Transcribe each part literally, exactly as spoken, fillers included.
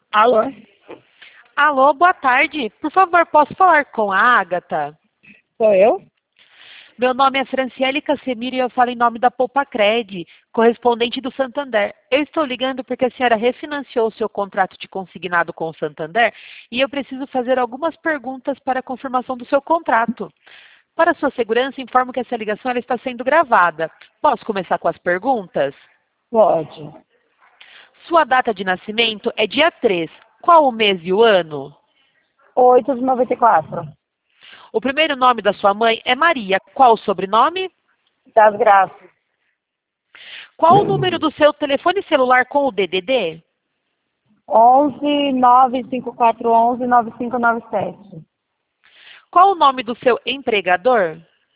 Alô? Alô, boa tarde. Por favor, posso falar com a Ágata? Sou eu? Meu nome é Franciele Casemiro e eu falo em nome da Poupacred, correspondente do Santander. Eu estou ligando porque a senhora refinanciou o seu contrato de consignado com o Santander e eu preciso fazer algumas perguntas para a confirmação do seu contrato. Para sua segurança, informo que essa ligação ela está sendo gravada. Posso começar com as perguntas? Pode. Sua data de nascimento é dia três. Qual o mês e o ano? oito de noventa e quatro. O primeiro nome da sua mãe é Maria. Qual o sobrenome? Das Graças. Qual o número do seu telefone celular com o D D D? onze nove cinco quatro onze nove cinco nove sete. Qual o nome do seu empregador?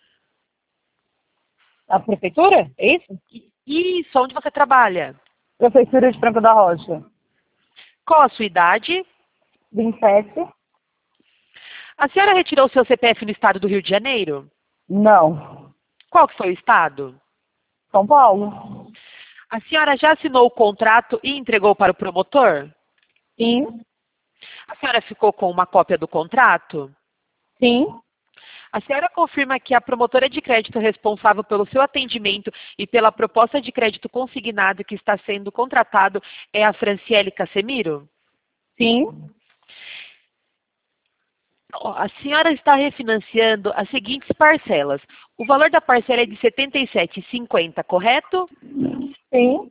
A prefeitura? É isso? Isso, onde você trabalha? Prefeitura de Franco da Rocha. Qual a sua idade? vinte e sete. A senhora retirou seu C P F no estado do Rio de Janeiro? Não. Qual que foi o estado? São Paulo. A senhora já assinou o contrato e entregou para o promotor? Sim. A senhora ficou com uma cópia do contrato? Sim. A senhora confirma que a promotora de crédito responsável pelo seu atendimento e pela proposta de crédito consignado que está sendo contratado é a Franciele Casemiro? Sim. A senhora está refinanciando as seguintes parcelas. O valor da parcela é de setenta e sete reais e cinquenta centavos, correto? Sim.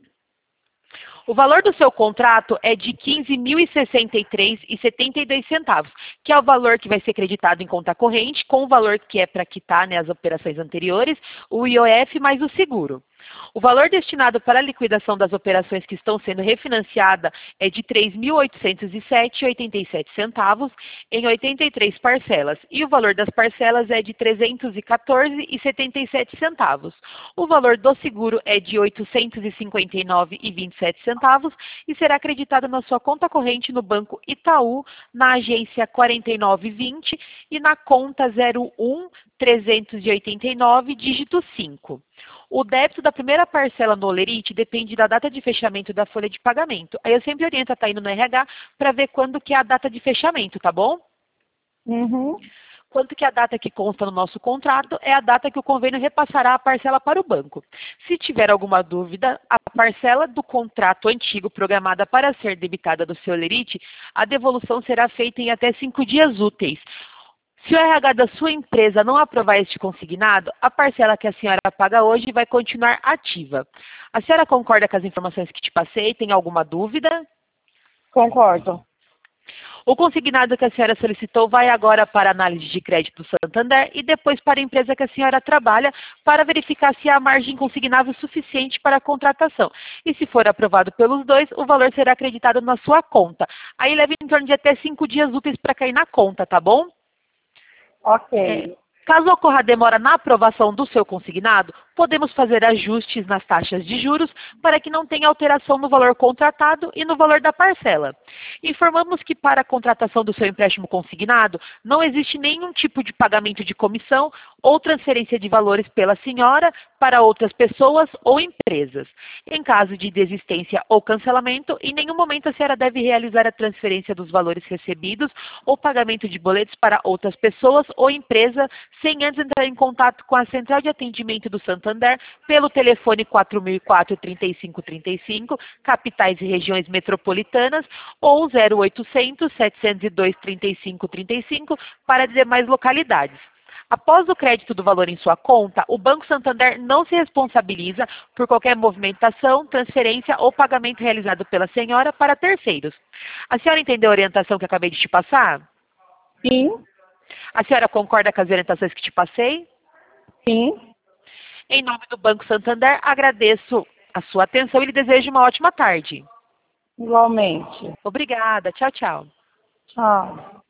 O valor do seu contrato é de quinze mil e sessenta e três reais e setenta e dois centavos, que é o valor que vai ser creditado em conta corrente, com o valor que é para quitar, né, as operações anteriores, o I O F mais o seguro. O valor destinado para a liquidação das operações que estão sendo refinanciadas é de três mil oitocentos e sete reais e oitenta e sete centavos em oitenta e três parcelas, e o valor das parcelas é de trezentos e quatorze reais e setenta e sete centavos. O valor do seguro é de oitocentos e cinquenta e nove reais e vinte e sete centavos e será acreditado na sua conta corrente no Banco Itaú, na agência quarenta e nove vinte e na conta zero um trezentos e oitenta e nove, dígito cinco. O débito da primeira parcela no Olerite depende da data de fechamento da folha de pagamento. Aí eu sempre oriento a estar indo no R H para ver quando que é a data de fechamento, tá bom? Uhum. Quanto que a data que consta no nosso contrato é a data que o convênio repassará a parcela para o banco. Se tiver alguma dúvida, a parcela do contrato antigo programada para ser debitada do seu Olerite, a devolução será feita em até cinco dias úteis. Se o R H da sua empresa não aprovar este consignado, a parcela que a senhora paga hoje vai continuar ativa. A senhora concorda com as informações que te passei? Tem alguma dúvida? Concordo. O consignado que a senhora solicitou vai agora para a análise de crédito do Santander e depois para a empresa que a senhora trabalha para verificar se há margem consignável suficiente para a contratação. E se for aprovado pelos dois, o valor será acreditado na sua conta. Aí leva em torno de até cinco dias úteis para cair na conta, tá bom? Ok. É, caso ocorra demora na aprovação do seu consignado, podemos fazer ajustes nas taxas de juros para que não tenha alteração no valor contratado e no valor da parcela. Informamos que para a contratação do seu empréstimo consignado, não existe nenhum tipo de pagamento de comissão ou transferência de valores pela senhora para outras pessoas ou empresas. Em caso de desistência ou cancelamento, em nenhum momento a senhora deve realizar a transferência dos valores recebidos ou pagamento de boletos para outras pessoas ou empresa sem antes entrar em contato com a central de atendimento do Santander pelo telefone quatro mil e quatro, trinta e cinco trinta e cinco, capitais e regiões metropolitanas, ou zero oitocentos, setecentos e dois, trinta e cinco trinta e cinco para demais localidades. Após o crédito do valor em sua conta, o Banco Santander não se responsabiliza por qualquer movimentação, transferência ou pagamento realizado pela senhora para terceiros. A senhora entendeu a orientação que acabei de te passar? Sim. A senhora concorda com as orientações que te passei? Sim. Em nome do Banco Santander, agradeço a sua atenção e lhe desejo uma ótima tarde. Igualmente. Obrigada. Tchau, tchau. Tchau.